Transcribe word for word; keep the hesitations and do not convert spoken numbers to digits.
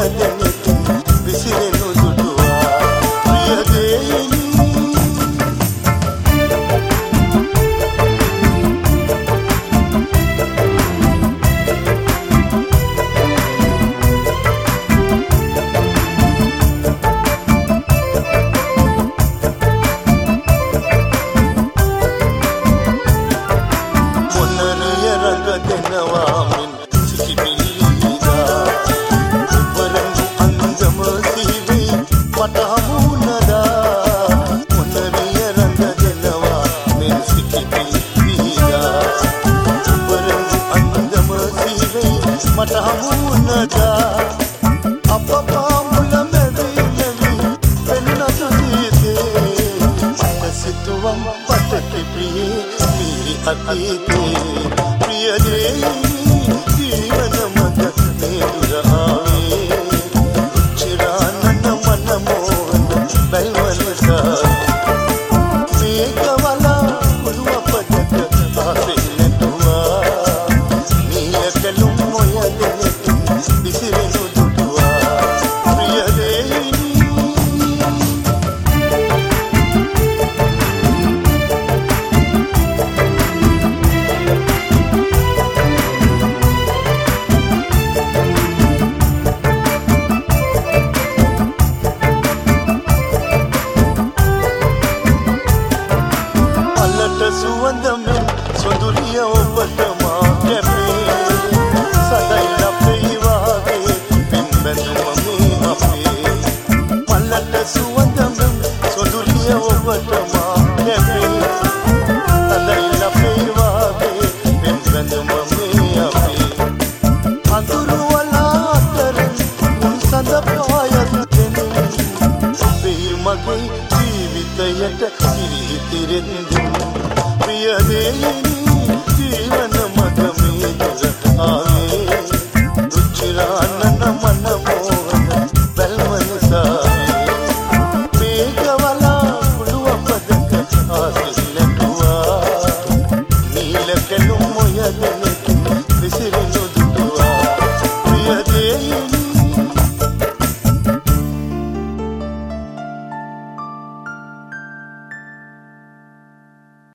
දෙනෙත් විසිරෙනු දුටුවා ප්‍රිය දෙයිනි මට හමුුණදා අප පාමුල මෙවී මෙවී වෙන්නට දීතේ මට සිතුවම් පටකි ප්‍රියේ මිරි අතීතේ ප්‍රිය දෙයිනි ජීවන මත මේ දුර ආවේ චිරානන මන මෝහන බැල්වනසා මේකවල කුළුව පටක ආසෙන් නැතුවා නියකලුම් විසිරෙනු දුටුවා ප්‍රිය දෙයිනි අලට සුවඳ මෙන් සොඳුරිය ඔබට මා කැපේ සදයි ලපේ වාගේ පින් බැඳුම මේ අපේ මලට සුවඳ මෙන් සොඳුරිය ඔබට මා කැපේ සදයි ලපේ වාගේ පින් බැඳුම මේ අපේ අඳුරු වලා අතරින් උන් සඳ පායත් දෙනින් අපේ මගේ ජීවිතයට කිරි තිරෙන්